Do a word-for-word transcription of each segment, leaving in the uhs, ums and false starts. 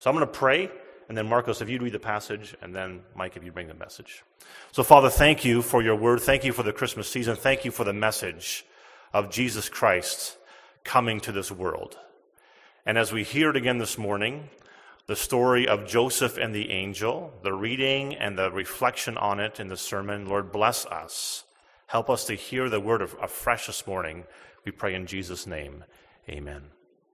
So I'm going to pray, and then Marcos, if you'd read the passage, and then Mike, if you bring the message. So Father, thank you for your word. Thank you for the Christmas season. Thank you for the message of Jesus Christ coming to this world. And as we hear it again this morning, the story of Joseph and the angel, the reading and the reflection on it in the sermon, Lord, bless us. Help us to hear the word of afresh this morning. We pray in Jesus' name. Amen.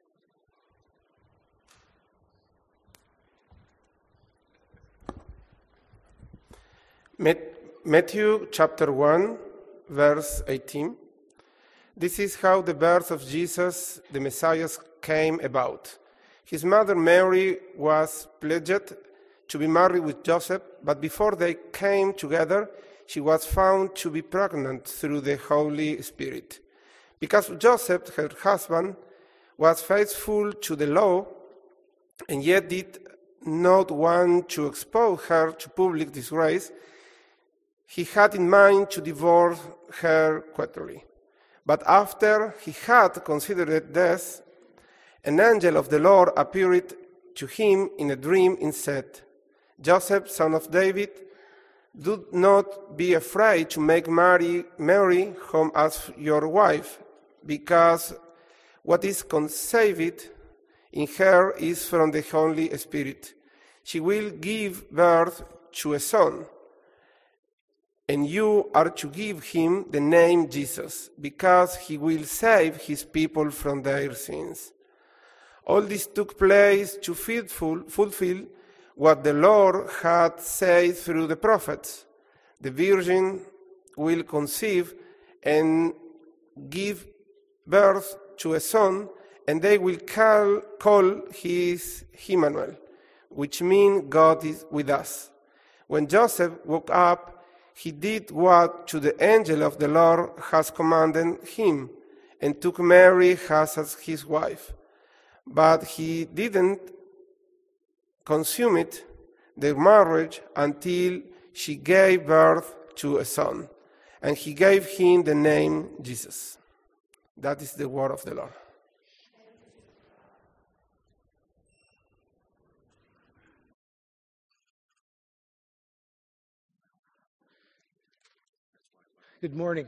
Matthew chapter one, verse eighteen. This is how the birth of Jesus, the Messiah, came about. His mother Mary was pledged to be married with Joseph, but before they came together, she was found to be pregnant through the Holy Spirit. Because Joseph, her husband, was faithful to the law, and yet did not want to expose her to public disgrace, he had in mind to divorce her quietly. But after he had considered this, an angel of the Lord appeared to him in a dream and said, Joseph, son of David, do not be afraid to make Mary, Mary home as your wife, because what is conceived in her is from the Holy Spirit. She will give birth to a son, and you are to give him the name Jesus, because he will save his people from their sins. All this took place to fulfill what the Lord had said through the prophets. The virgin will conceive and give birth to a son, and they will call, call his Emmanuel, which means God is with us. When Joseph woke up, he did what to the angel of the Lord has commanded him, and took Mary as his wife. But he didn't consummate their marriage until she gave birth to a son, and he gave him the name Jesus. That is the word of the Lord. Good morning.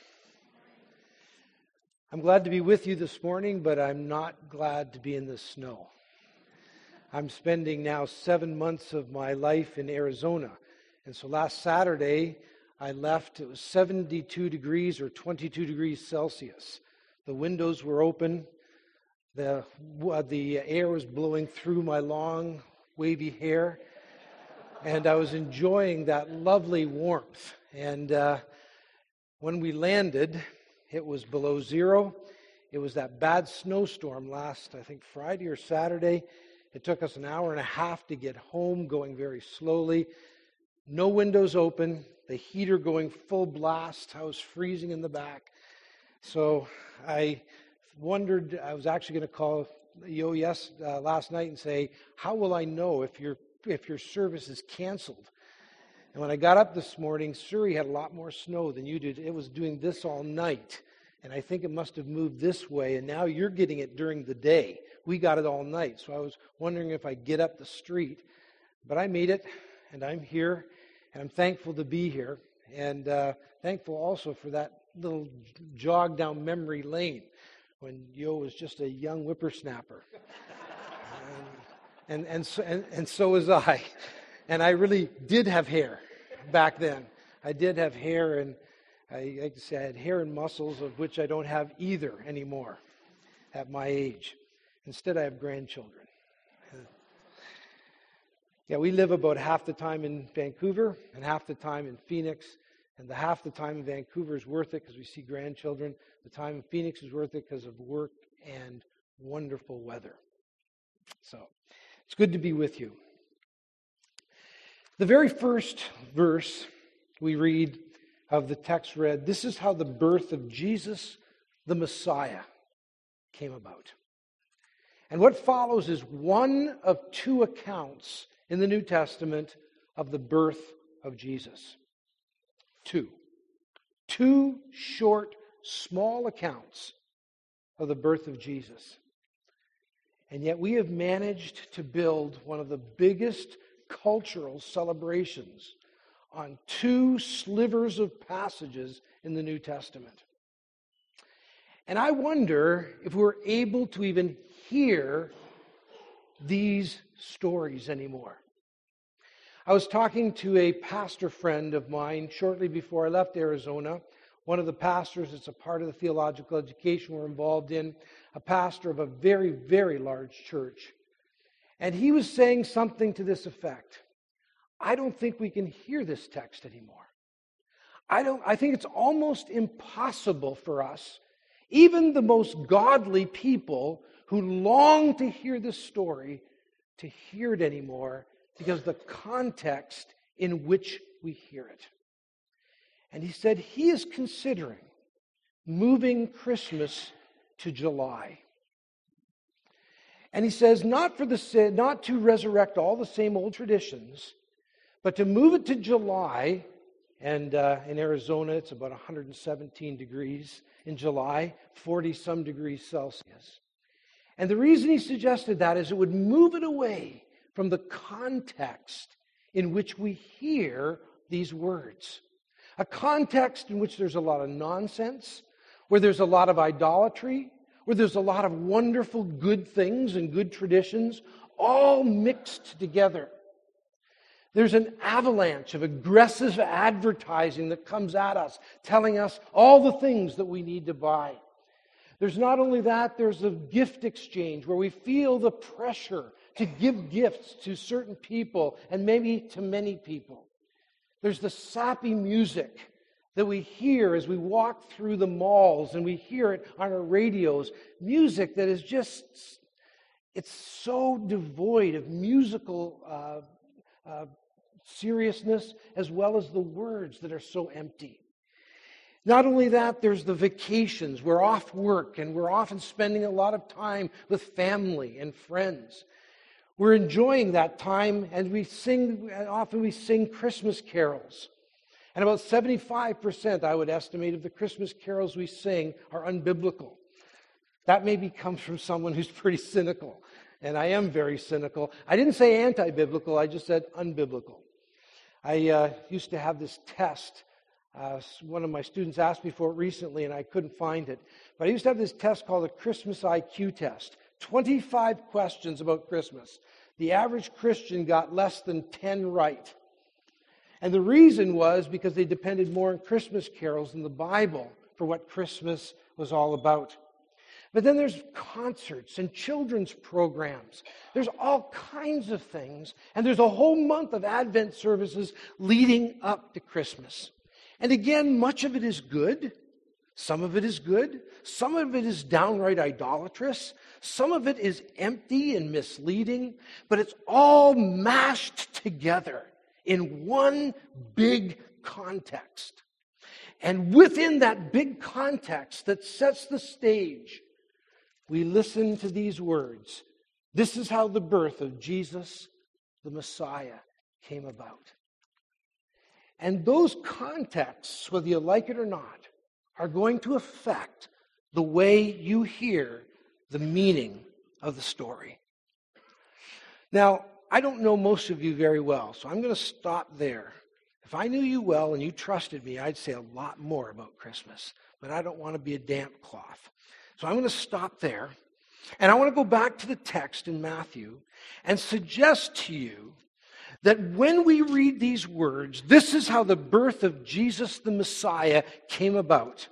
I'm glad to be with you this morning, but I'm not glad to be in the snow. I'm spending now seven months of my life in Arizona. And so last Saturday, I left. It was seventy-two degrees or twenty-two degrees Celsius. The windows were open. The, the air was blowing through my long, wavy hair. And I was enjoying that lovely warmth. And uh, when we landed, it was below zero. It was that bad snowstorm last, I think, Friday or Saturday. It took us an hour and a half to get home, going very slowly. No windows open, the heater going full blast. I was freezing in the back. So I wondered, I was actually going to call Yo yes uh, last night and say, how will I know if your if your service is canceled? And when I got up this morning, Surrey had a lot more snow than you did. It was doing this all night. And I think it must have moved this way. And now you're getting it during the day. We got it all night. So I was wondering if I'd get up the street. But I made it, and I'm here. And I'm thankful to be here. And uh, thankful also for that little jog down memory lane when Yo was just a young whippersnapper. and, and, and, so, and, and so was I. And I really did have hair back then. I did have hair, and I like to say I had hair and muscles, of which I don't have either anymore at my age. Instead, I have grandchildren. Yeah, we live about half the time in Vancouver and half the time in Phoenix. And the half the time in Vancouver is worth it because we see grandchildren. The time in Phoenix is worth it because of work and wonderful weather. So it's good to be with you. The very first verse we read of the text read, this is how the birth of Jesus, the Messiah, came about. And what follows is one of two accounts in the New Testament of the birth of Jesus. Two. Two short, small accounts of the birth of Jesus. And yet we have managed to build one of the biggest cultural celebrations on two slivers of passages in the New Testament. And I wonder if we're able to even hear these stories anymore. I was talking to a pastor friend of mine shortly before I left Arizona. One of the pastors that's a part of the theological education we're involved in, a pastor of a very, very large church. And he was saying something to this effect. I don't think we can hear this text anymore. I don't. I think it's almost impossible for us, even the most godly people who long to hear this story, to hear it anymore because of the context in which we hear it. And he said he is considering moving Christmas to July. And he says not for the not to resurrect all the same old traditions, but to move it to July. And uh, in Arizona, it's about one hundred seventeen degrees in July, forty some degrees Celsius. And the reason he suggested that is it would move it away from the context in which we hear these words. A context in which there's a lot of nonsense, where there's a lot of idolatry, where there's a lot of wonderful good things and good traditions, all mixed together. There's an avalanche of aggressive advertising that comes at us, telling us all the things that we need to buy. There's not only that, there's a gift exchange where we feel the pressure to give gifts to certain people and maybe to many people. There's the sappy music that we hear as we walk through the malls and we hear it on our radios. Music that is just, it's so devoid of musical uh, uh, seriousness as well as the words that are so empty. Not only that, there's the vacations. We're off work and we're often spending a lot of time with family and friends. We're enjoying that time and we sing, often we sing Christmas carols. And about seventy-five percent, I would estimate, of the Christmas carols we sing are unbiblical. That maybe comes from someone who's pretty cynical. And I am very cynical. I didn't say anti-biblical, I just said unbiblical. I uh, used to have this test. Uh, one of my students asked me for it recently and I couldn't find it. But I used to have this test called the Christmas I Q test. twenty-five questions about Christmas. The average Christian got less than ten right. And the reason was because they depended more on Christmas carols than the Bible for what Christmas was all about. But then there's concerts and children's programs. There's all kinds of things. And there's a whole month of Advent services leading up to Christmas. And again, much of it is good. Some of it is good. Some of it is downright idolatrous. Some of it is empty and misleading. But it's all mashed together in one big context. And within that big context that sets the stage, we listen to these words. This is how the birth of Jesus, the Messiah, came about. And those contexts, whether you like it or not, are going to affect the way you hear the meaning of the story. Now, I don't know most of you very well, so I'm going to stop there. If I knew you well and you trusted me, I'd say a lot more about Christmas, but I don't want to be a damp cloth. So I'm going to stop there, and I want to go back to the text in Matthew and suggest to you that when we read these words, this is how the birth of Jesus the Messiah came about.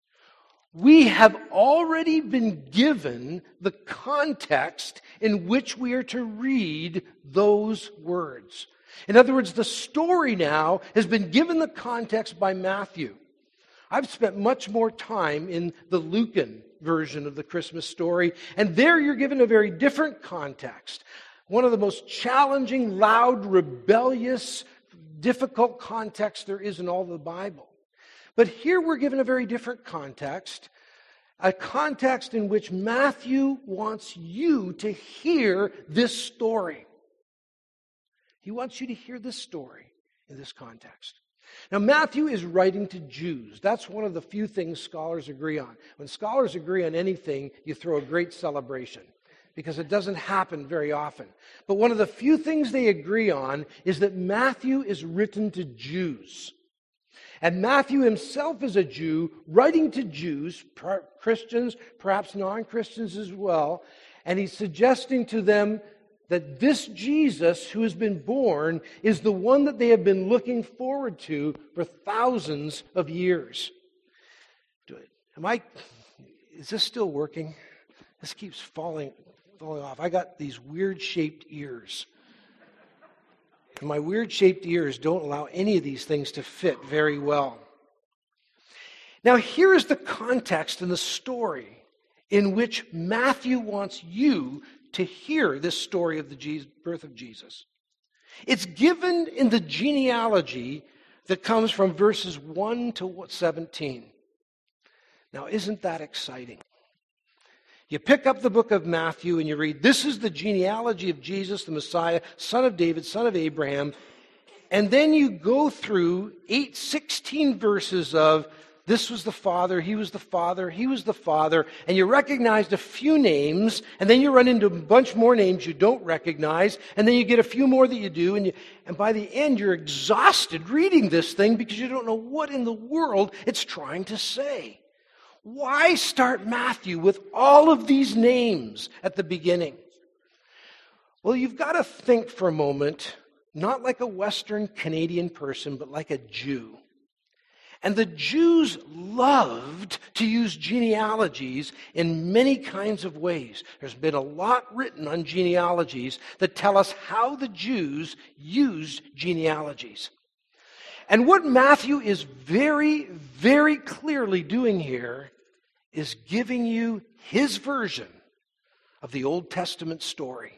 We have already been given the context in which we are to read those words. In other words, the story now has been given the context by Matthew. I've spent much more time in the Lucan version of the Christmas story, and there you're given a very different context. One of the most challenging, loud, rebellious, difficult contexts there is in all of the Bible. But here we're given a very different context, a context in which Matthew wants you to hear this story. He wants you to hear this story in this context. Now, Matthew is writing to Jews. That's one of the few things scholars agree on. When scholars agree on anything, you throw a great celebration. because it doesn't happen very often. But one of the few things they agree on is that Matthew is written to Jews. And Matthew himself is a Jew, writing to Jews, Christians, perhaps non-Christians as well, and he's suggesting to them that this Jesus who has been born is the one that they have been looking forward to for thousands of years. Do it. Am I, is this still working? This keeps falling, falling off. I got these weird-shaped ears. And my weird-shaped ears don't allow any of these things to fit very well. Now, here is the context and the story in which Matthew wants you to hear this story of the birth of Jesus. It's given in the genealogy that comes from verses one to seventeen. Now, isn't that exciting? You pick up the book of Matthew and you read, this is the genealogy of Jesus, the Messiah, son of David, son of Abraham. And then you go through eight, sixteen verses of, this was the father, he was the father, he was the father, and you recognized a few names, and then you run into a bunch more names you don't recognize, and then you get a few more that you do, and, you, and by the end you're exhausted reading this thing because you don't know what in the world it's trying to say. Why start Matthew with all of these names at the beginning? Well, you've got to think for a moment, not like a Western Canadian person, but like a Jew. And the Jews loved to use genealogies in many kinds of ways. There's been a lot written on genealogies that tell us how the Jews used genealogies. And what Matthew is very, very clearly doing here is giving you his version of the Old Testament story.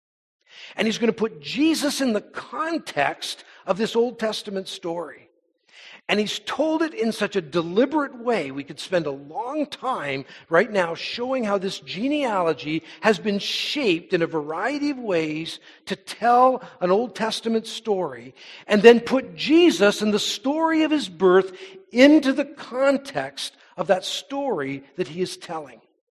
And he's going to put Jesus in the context of this Old Testament story. And he's told it in such a deliberate way. We could spend a long time right now showing how this genealogy has been shaped in a variety of ways to tell an Old Testament story, and then put Jesus and the story of his birth into the context of that story that he is telling.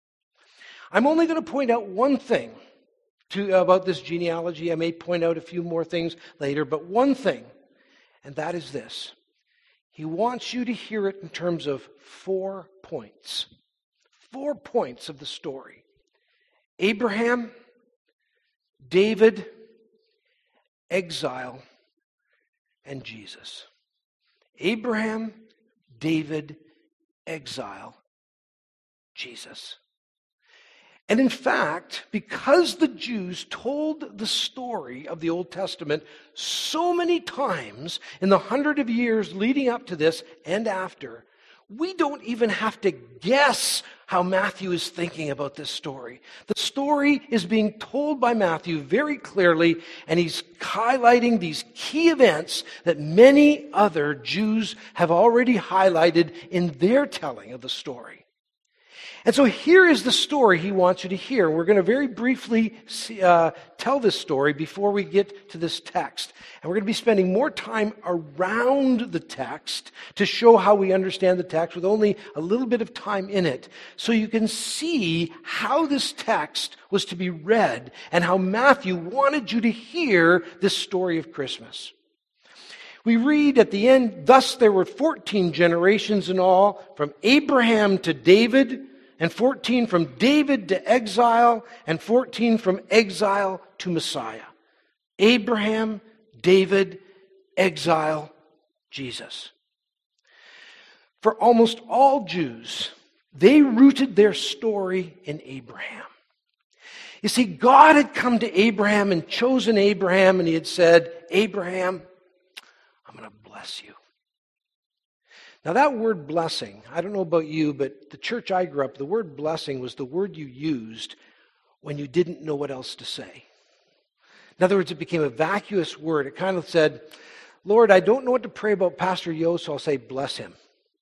I'm only going to point out one thing to, about this genealogy. I may point out a few more things later, but one thing, and that is this. He wants you to hear it in terms of four points. Four points of the story. Abraham, David, exile, and Jesus. Abraham, David, exile, Jesus. And in fact, because the Jews told the story of the Old Testament so many times in the hundred of years leading up to this and after, we don't even have to guess how Matthew is thinking about this story. The story is being told by Matthew very clearly, and he's highlighting these key events that many other Jews have already highlighted in their telling of the story. And so here is the story he wants you to hear. We're going to very briefly see, uh, tell this story before we get to this text. And we're going to be spending more time around the text to show how we understand the text with only a little bit of time in it. So you can see how this text was to be read and how Matthew wanted you to hear this story of Christmas. We read at the end, thus there were fourteen generations in all, from Abraham to David, and fourteen from David to exile, and fourteen from exile to Messiah. Abraham, David, exile, Jesus. For almost all Jews, they rooted their story in Abraham. You see, God had come to Abraham and chosen Abraham, and he had said, Abraham, I'm going to bless you. Now that word blessing, I don't know about you, but the church I grew up, the word blessing was the word you used when you didn't know what else to say. In other words, it became a vacuous word. It kind of said, Lord, I don't know what to pray about Pastor Yo, so I'll say bless him.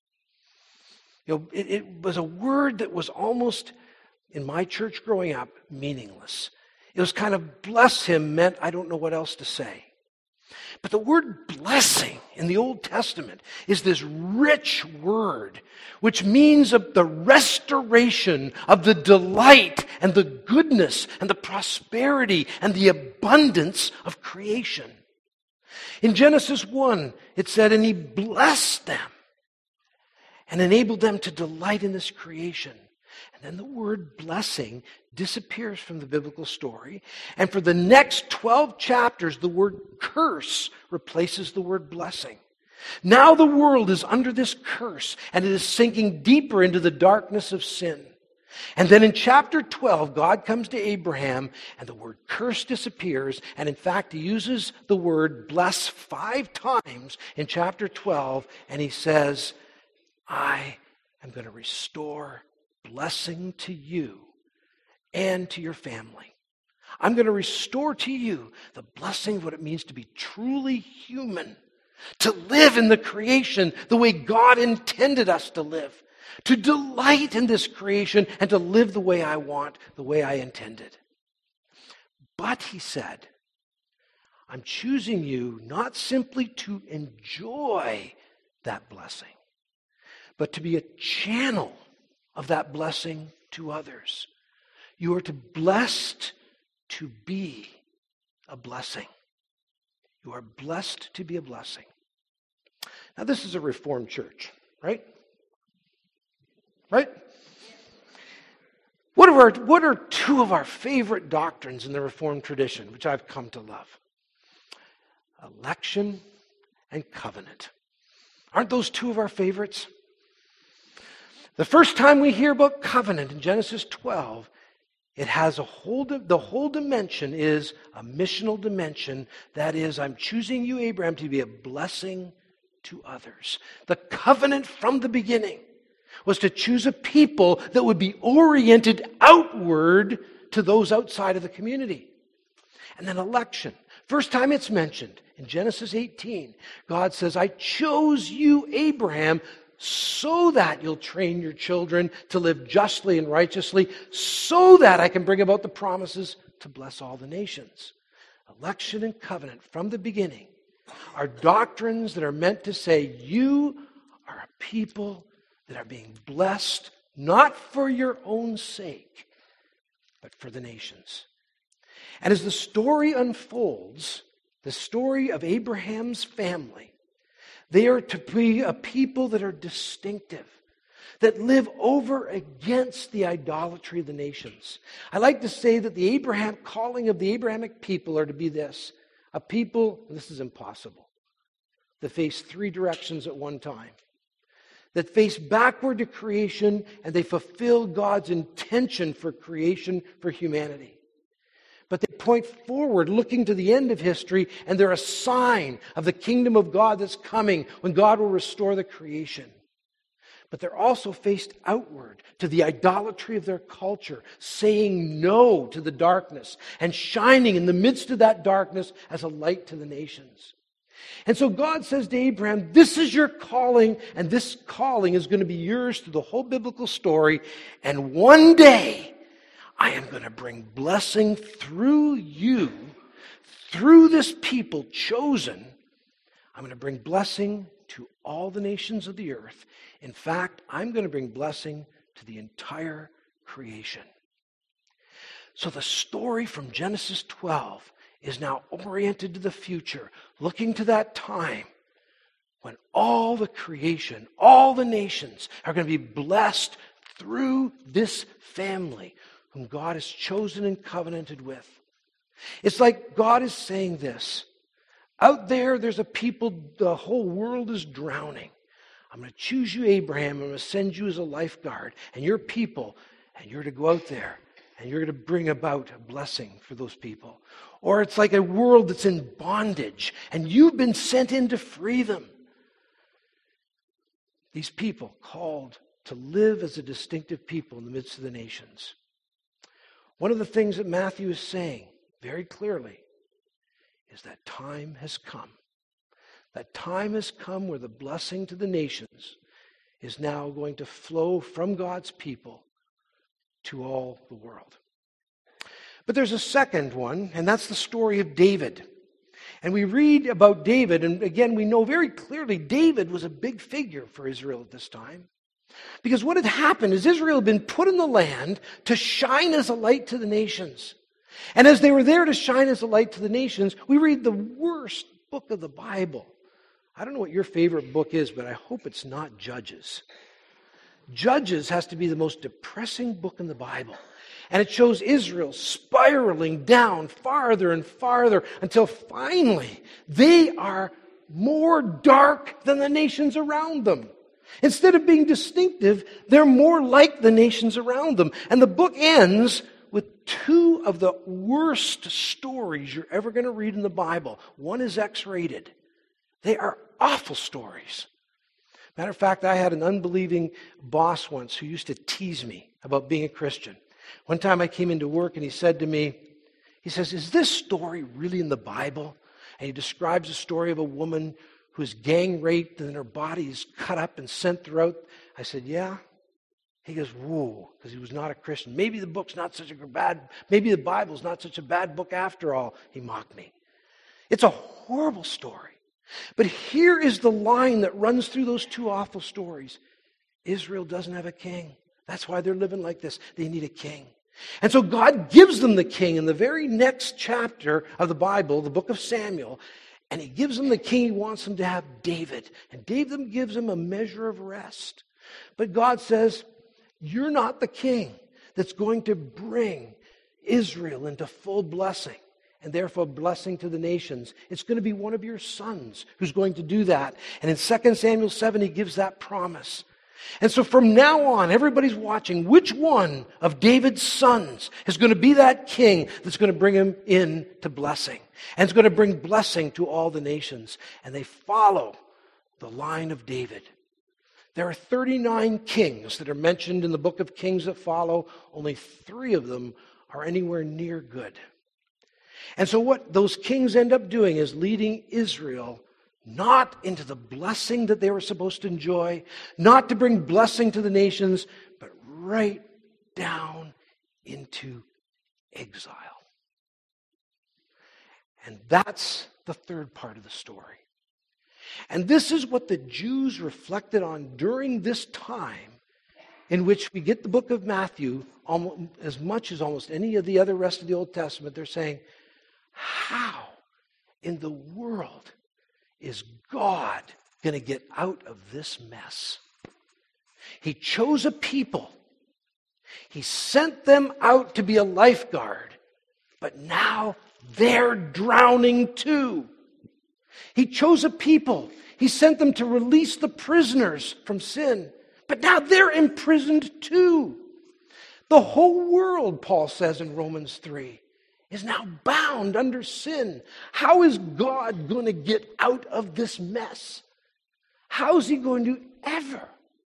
You know, it, it was a word that was almost, in my church growing up, meaningless. It was kind of bless him meant I don't know what else to say. But the word blessing in the Old Testament is this rich word, which means of the restoration of the delight and the goodness and the prosperity and the abundance of creation. In Genesis one, it said, and he blessed them and enabled them to delight in this creation. And then the word blessing disappears from the biblical story. And for the next twelve chapters, the word curse replaces the word blessing. Now the world is under this curse, and it is sinking deeper into the darkness of sin. And then in chapter twelve, God comes to Abraham, and the word curse disappears. And in fact, he uses the word bless five times in chapter twelve, and he says, I am going to restore blessing to you and to your family. I'm going to restore to you the blessing of what it means to be truly human, to live in the creation the way God intended us to live, to delight in this creation and to live the way I want, the way I intended. But, he said, I'm choosing you not simply to enjoy that blessing, but to be a channel of that blessing to others. You are to blessed to be a blessing. You are blessed to be a blessing. Now, this is a Reformed church, right? Right? What are, our, what are two of our favorite doctrines in the Reformed tradition, which I've come to love? Election and covenant. Aren't those two of our favorites? The first time we hear about covenant in Genesis twelve, it has a whole, the whole dimension is a missional dimension. That is, I'm choosing you, Abraham, to be a blessing to others. The covenant from the beginning was to choose a people that would be oriented outward to those outside of the community. And then election. First time it's mentioned in Genesis eighteen, God says, I chose you, Abraham, so that you'll train your children to live justly and righteously, so that I can bring about the promises to bless all the nations. Election and covenant from the beginning are doctrines that are meant to say you are a people that are being blessed not for your own sake, but for the nations. And as the story unfolds, the story of Abraham's family, they are to be a people that are distinctive, that live over against the idolatry of the nations. I like to say that the Abraham calling of the Abrahamic people are to be this, a people, and this is impossible, that face three directions at one time, that face backward to creation, and they fulfill God's intention for creation for humanity. But they point forward, looking to the end of history, and they're a sign of the kingdom of God that's coming when God will restore the creation. But they're also faced outward to the idolatry of their culture, saying no to the darkness and shining in the midst of that darkness as a light to the nations. And so God says to Abraham, this is your calling, and this calling is going to be yours through the whole biblical story, and one day I am going to bring blessing through you, through this people chosen. I'm going to bring blessing to all the nations of the earth. In fact, I'm going to bring blessing to the entire creation. So the story from Genesis twelve is now oriented to the future, looking to that time when all the creation, all the nations are going to be blessed through this family whom God has chosen and covenanted with. It's like God is saying this. Out there, there's a people, the whole world is drowning. I'm going to choose you, Abraham. I'm going to send you as a lifeguard and your people, and you're to go out there and you're going to bring about a blessing for those people. Or it's like a world that's in bondage and you've been sent in to free them. These people called to live as a distinctive people in the midst of the nations. One of the things that Matthew is saying very clearly is that time has come. That time has come where the blessing to the nations is now going to flow from God's people to all the world. But there's a second one, and that's the story of David. And we read about David, and again, we know very clearly David was a big figure for Israel at this time. Because what had happened is Israel had been put in the land to shine as a light to the nations. And as they were there to shine as a light to the nations, we read the worst book of the Bible. I don't know what your favorite book is, but I hope it's not Judges. Judges has to be the most depressing book in the Bible. And it shows Israel spiraling down farther and farther until finally they are more dark than the nations around them. Instead of being distinctive, they're more like the nations around them. And the book ends with two of the worst stories you're ever going to read in the Bible. One is X-rated. They are awful stories. Matter of fact, I had an unbelieving boss once who used to tease me about being a Christian. One time I came into work and he said to me, he says, "Is this story really in the Bible?" And he describes the story of a woman who's gang raped and her body is cut up and sent throughout. I said, "Yeah." He goes, "Whoa," because he was not a Christian. Maybe the book's not such a bad, maybe the Bible's not such a bad book after all. He mocked me. It's a horrible story. But here is the line that runs through those two awful stories. Israel doesn't have a king. That's why they're living like this. They need a king. And so God gives them the king in the very next chapter of the Bible, the book of Samuel. And he gives them the king. He wants them to have David. And David gives them a measure of rest. But God says, you're not the king that's going to bring Israel into full blessing and therefore blessing to the nations. It's going to be one of your sons who's going to do that. And in Second Samuel seven, he gives that promise. And so from now on, everybody's watching which one of David's sons is going to be that king that's going to bring him in to blessing. And it's going to bring blessing to all the nations. And they follow the line of David. There are thirty-nine kings that are mentioned in the book of Kings that follow. Only three of them are anywhere near good. And so what those kings end up doing is leading Israel not into the blessing that they were supposed to enjoy, not to bring blessing to the nations, but right down into exile. And that's the third part of the story. And this is what the Jews reflected on during this time in which we get the book of Matthew, almost, as much as almost any of the other rest of the Old Testament. They're saying, how in the world is God going to get out of this mess? He chose a people. He sent them out to be a lifeguard. But now they're drowning too. He chose a people. He sent them to release the prisoners from sin. But now they're imprisoned too. The whole world, Paul says in Romans three, is now bound under sin. How is God going to get out of this mess? How is he going to ever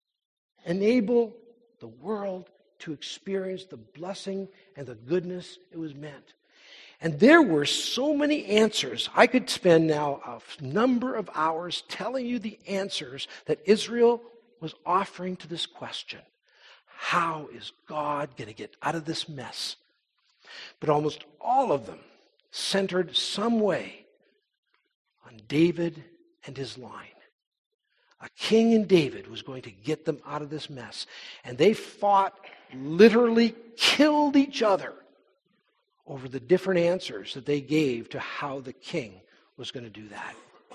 enable the world to experience the blessing and the goodness it was meant? And there were so many answers. I could spend now a number of hours telling you the answers that Israel was offering to this question. How is God going to get out of this mess? But almost all of them centered some way on David and his line. A king in David was going to get them out of this mess. And they fought, literally killed each other over the different answers that they gave to how the king was going to do that.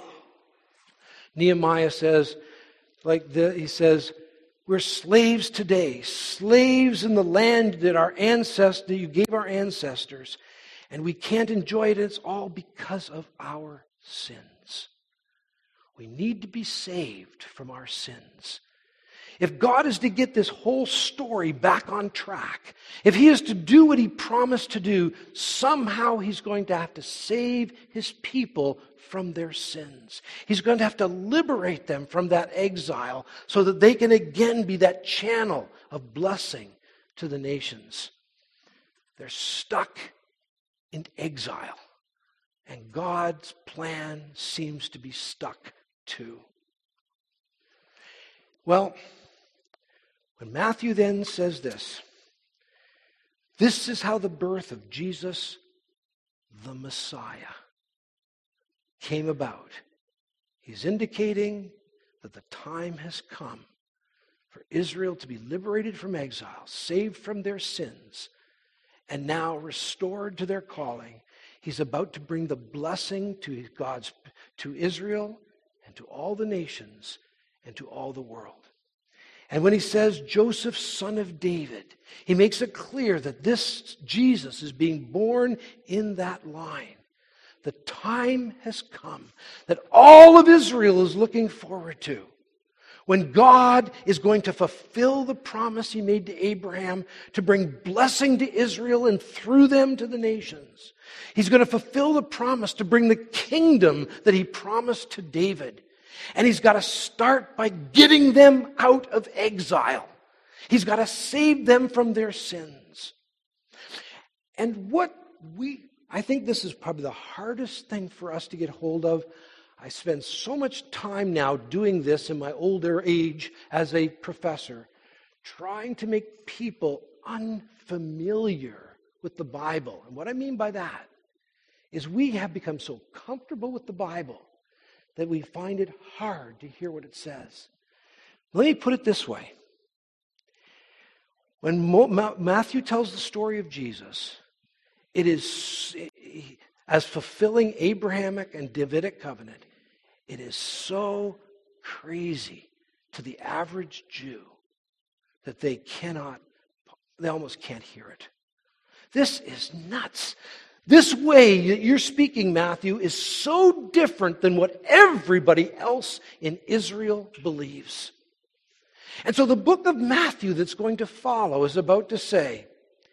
Nehemiah says, like the, he says, we're slaves today, slaves in the land that our ancestors, that you gave our ancestors, and we can't enjoy it. It's all because of our sins. We need to be saved from our sins. If God is to get this whole story back on track, if he is to do what he promised to do, somehow he's going to have to save his people from their sins. He's going to have to liberate them from that exile so that they can again be that channel of blessing to the nations. They're stuck in exile, and God's plan seems to be stuck too. Well, when Matthew then says this, this is how the birth of Jesus, the Messiah, came about. He's indicating that the time has come for Israel to be liberated from exile, saved from their sins, and now restored to their calling. He's about to bring the blessing to God's, to Israel and to all the nations and to all the world. And when he says Joseph, son of David, he makes it clear that this Jesus is being born in that line. The time has come that all of Israel is looking forward to, when God is going to fulfill the promise he made to Abraham to bring blessing to Israel and through them to the nations. He's going to fulfill the promise to bring the kingdom that he promised to David. And he's got to start by getting them out of exile. He's got to save them from their sins. And what we, I think this is probably the hardest thing for us to get hold of. I spend so much time now doing this in my older age as a professor, trying to make people unfamiliar with the Bible. And what I mean by that is we have become so comfortable with the Bible that we find it hard to hear what it says. Let me put it this way. When Mo- Ma- Matthew tells the story of Jesus, it is as fulfilling Abrahamic and Davidic covenant. It is so crazy to the average Jew that they cannot, they almost can't hear it. This is nuts. This way that you're speaking, Matthew, is so different than what everybody else in Israel believes. And so the book of Matthew that's going to follow is about to say,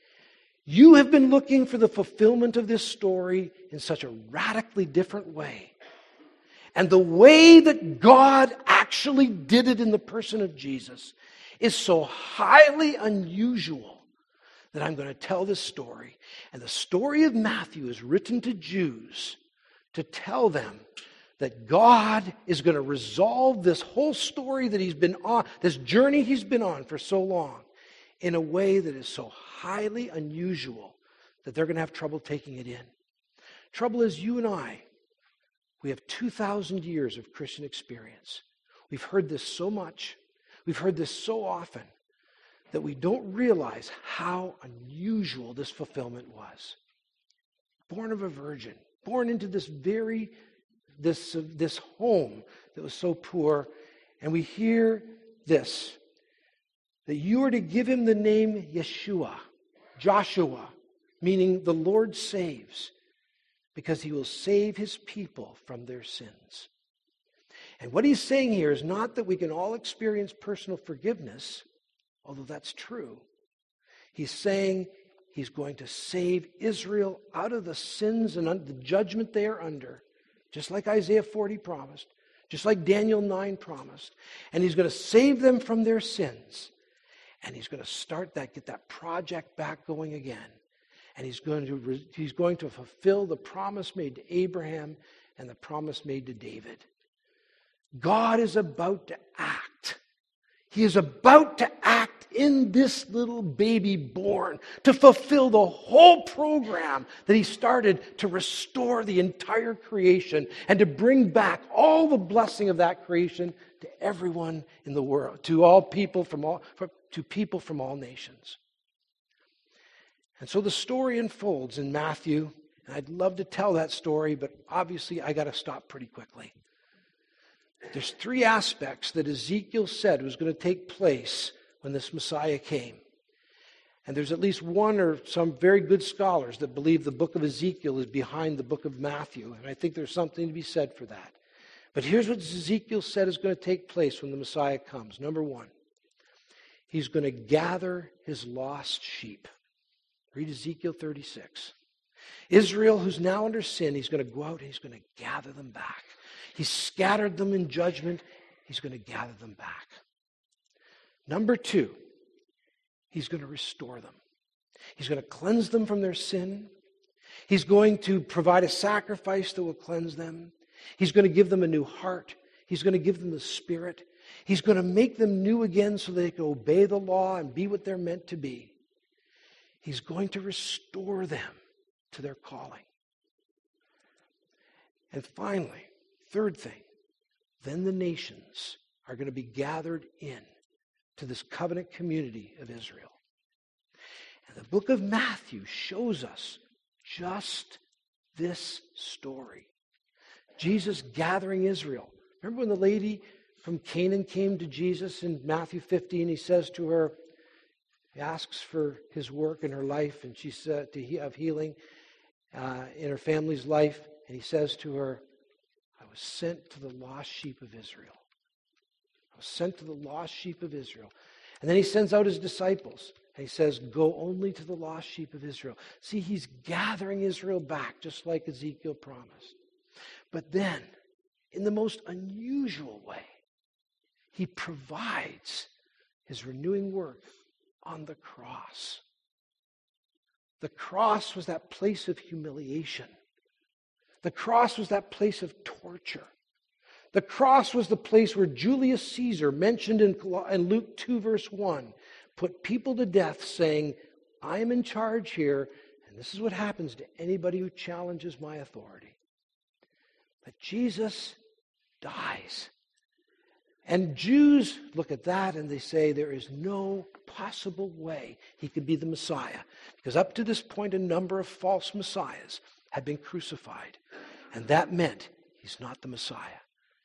you have been looking for the fulfillment of this story in such a radically different way. And the way that God actually did it in the person of Jesus is so highly unusual that I'm going to tell this story. And the story of Matthew is written to Jews to tell them that God is going to resolve this whole story that he's been on, this journey he's been on for so long, in a way that is so highly unusual that they're going to have trouble taking it in. Trouble is, you and I, we have two thousand years of Christian experience. We've heard this so much, we've heard this so often, that we don't realize how unusual this fulfillment was. Born of a virgin, born into this very, this, uh, this home that was so poor, and we hear this, that you are to give him the name Yeshua, Joshua, meaning the Lord saves, because he will save his people from their sins. And what he's saying here is not that we can all experience personal forgiveness, although that's true. He's saying he's going to save Israel out of the sins and the judgment they are under, just like Isaiah forty promised, just like Daniel nine promised. And he's going to save them from their sins. And he's going to start that, get that project back going again. And he's going to, he's going to fulfill the promise made to Abraham and the promise made to David. God is about to act. He is about to act in this little baby born to fulfill the whole program that he started to restore the entire creation and to bring back all the blessing of that creation to everyone in the world, to all people from all, to people from all nations. And so the story unfolds in Matthew, and I'd love to tell that story, but obviously I got to stop pretty quickly. There's three aspects that Ezekiel said was going to take place when this Messiah came. And there's at least one or some very good scholars that believe the book of Ezekiel is behind the book of Matthew, and I think there's something to be said for that. But here's what Ezekiel said is going to take place when the Messiah comes. Number one, he's going to gather his lost sheep. Read Ezekiel thirty-six. Israel, who's now under sin, he's going to go out and he's going to gather them back. He's scattered them in judgment. He's going to gather them back. Number two, he's going to restore them. He's going to cleanse them from their sin. He's going to provide a sacrifice that will cleanse them. He's going to give them a new heart. He's going to give them the Spirit. He's going to make them new again so they can obey the law and be what they're meant to be. He's going to restore them to their calling. And finally, third thing, then the nations are going to be gathered in to this covenant community of Israel. And the book of Matthew shows us just this story. Jesus gathering Israel. Remember when the lady from Canaan came to Jesus in Matthew fifteen? He says to her, he asks for his work in her life, and she said to of healing uh, in her family's life. And he says to her, I was sent to the lost sheep of Israel. I was sent to the lost sheep of Israel. And then he sends out his disciples. And he says, go only to the lost sheep of Israel. See, he's gathering Israel back, just like Ezekiel promised. But then, in the most unusual way, he provides his renewing work on the cross. The cross was that place of humiliation. The cross was that place of torture. The cross was the place where Julius Caesar, mentioned in Luke two, verse one, put people to death saying, I am in charge here, and this is what happens to anybody who challenges my authority. But Jesus dies. And Jews look at that and they say there is no possible way he could be the Messiah. Because up to this point, a number of false messiahs had been crucified. And that meant he's not the Messiah.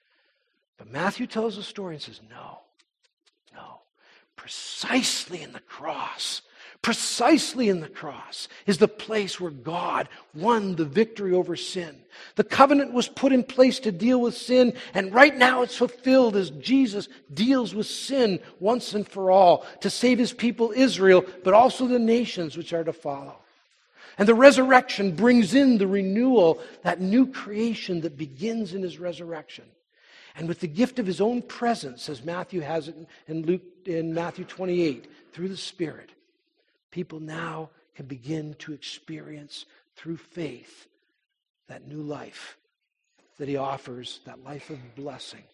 But Matthew tells the story and says, no, no. Precisely in the cross, precisely in the cross is the place where God won the victory over sin. The covenant was put in place to deal with sin, and right now it's fulfilled as Jesus deals with sin once and for all to save his people Israel, but also the nations which are to follow. And the resurrection brings in the renewal, that new creation that begins in his resurrection. And with the gift of his own presence, as Matthew has it in Luke in Matthew twenty-eight, through the Spirit, people now can begin to experience through faith that new life that he offers, that life of blessing.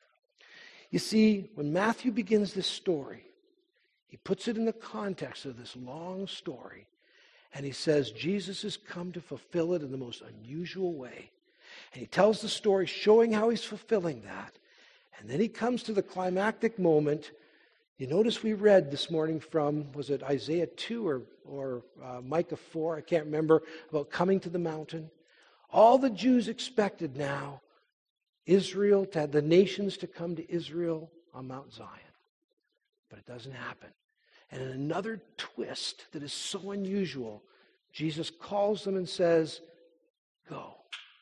You see, when Matthew begins this story, he puts it in the context of this long story, and he says Jesus has come to fulfill it in the most unusual way. And he tells the story showing how he's fulfilling that. And then he comes to the climactic moment. You notice we read this morning from, was it Isaiah two or, or uh, Micah four? I can't remember, about coming to the mountain. All the Jews expected now Israel, to have the nations to come to Israel on Mount Zion. But it doesn't happen. And in another twist that is so unusual, Jesus calls them and says, go.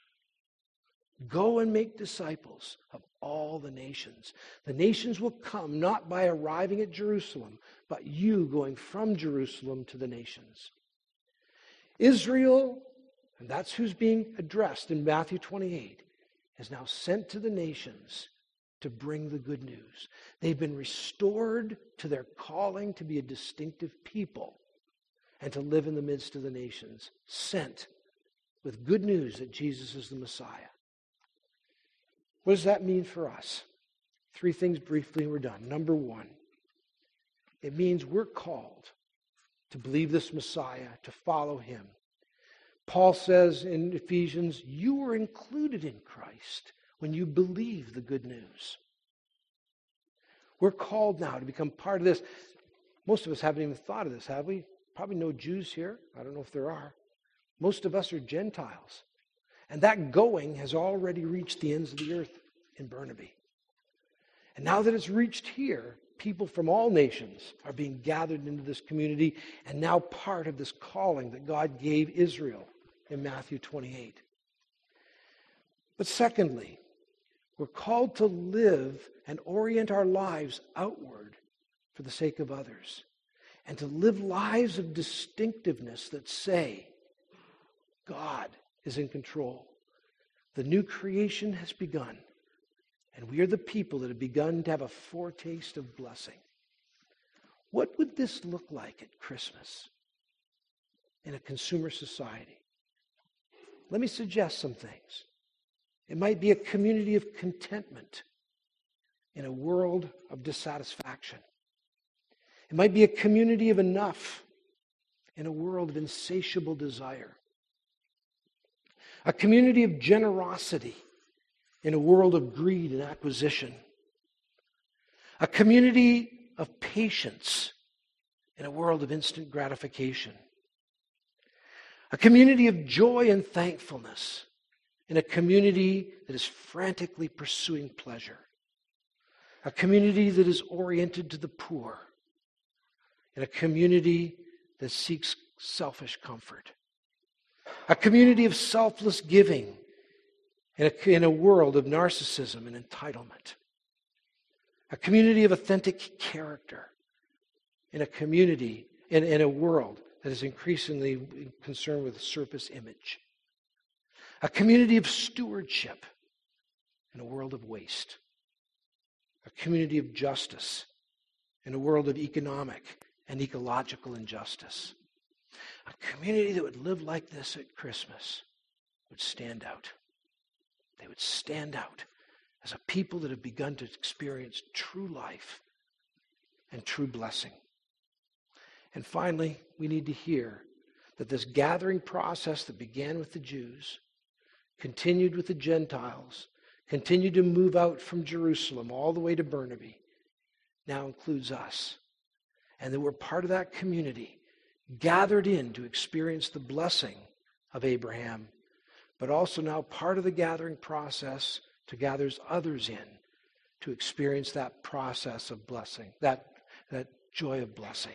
Go and make disciples of all the nations. The nations will come not by arriving at Jerusalem, but you going from Jerusalem to the nations. Israel, and that's who's being addressed in Matthew twenty-eight, is now sent to the nations to bring the good news. They've been restored to their calling to be a distinctive people and to live in the midst of the nations, sent with good news that Jesus is the Messiah. What does that mean for us? Three things briefly and we're done. Number one, it means we're called to believe this Messiah, to follow him. Paul says in Ephesians, you were included in Christ when you believe the good news. We're called now to become part of this. Most of us haven't even thought of this, have we? Probably no Jews here. I don't know if there are. Most of us are Gentiles. And that going has already reached the ends of the earth in Burnaby. And now that it's reached here, people from all nations are being gathered into this community and now part of this calling that God gave Israel in Matthew twenty-eight. But secondly, we're called to live and orient our lives outward for the sake of others, and to live lives of distinctiveness that say, God is in control. The new creation has begun, and we are the people that have begun to have a foretaste of blessing. What would this look like at Christmas in a consumer society? Let me suggest some things. It might be a community of contentment in a world of dissatisfaction. It might be a community of enough in a world of insatiable desire. A community of generosity in a world of greed and acquisition. A community of patience in a world of instant gratification. A community of joy and thankfulness in a community that is frantically pursuing pleasure. A community that is oriented to the poor. In a community that seeks selfish comfort. A community of selfless giving in a, in a world of narcissism and entitlement. A community of authentic character in a community, in, in a world that is increasingly concerned with surface image. A community of stewardship in a world of waste. A community of justice in a world of economic and ecological injustice. A community that would live like this at Christmas would stand out. They would stand out as a people that have begun to experience true life and true blessing. And finally, we need to hear that this gathering process that began with the Jews, continued with the Gentiles, continued to move out from Jerusalem all the way to Burnaby, now includes us. And that we're part of that community, gathered in to experience the blessing of Abraham, but also now part of the gathering process to gather others in to experience that process of blessing, that, that joy of blessing.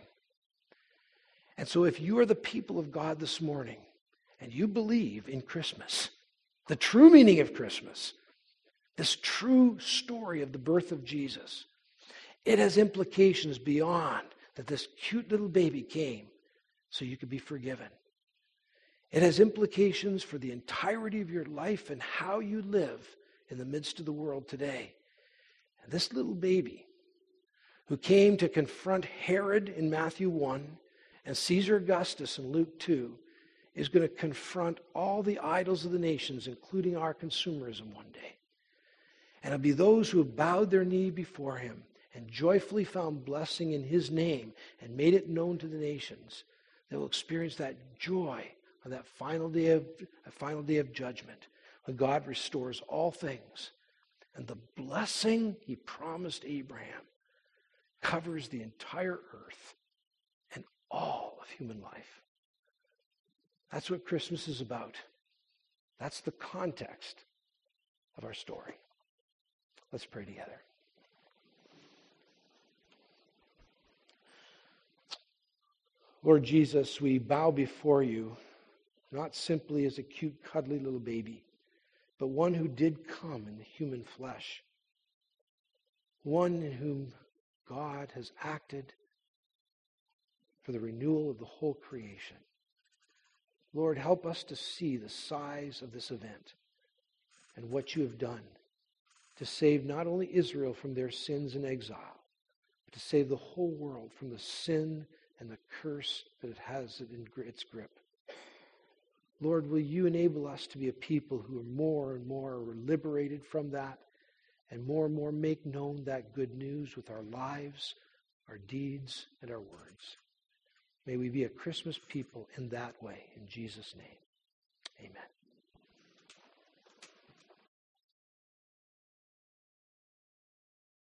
And so if you are the people of God this morning and you believe in Christmas, the true meaning of Christmas, this true story of the birth of Jesus, it has implications beyond that this cute little baby came so you could be forgiven. It has implications for the entirety of your life and how you live in the midst of the world today. And this little baby who came to confront Herod in Matthew one and Caesar Augustus in Luke two is going to confront all the idols of the nations, including our consumerism one day. And it'll be those who have bowed their knee before him and joyfully found blessing in his name and made it known to the nations that will experience that joy on that final day of, a final day of judgment when God restores all things. And the blessing he promised Abraham covers the entire earth and all of human life. That's what Christmas is about. That's the context of our story. Let's pray together. Lord Jesus, we bow before you, not simply as a cute, cuddly little baby, but one who did come in the human flesh. One in whom God has acted for the renewal of the whole creation. Lord, help us to see the size of this event and what you have done to save not only Israel from their sins and exile, but to save the whole world from the sin and the curse that it has in its grip. Lord, will you enable us to be a people who are more and more liberated from that and more and more make known that good news with our lives, our deeds, and our words. May we be a Christmas people in that way. In Jesus' name, amen.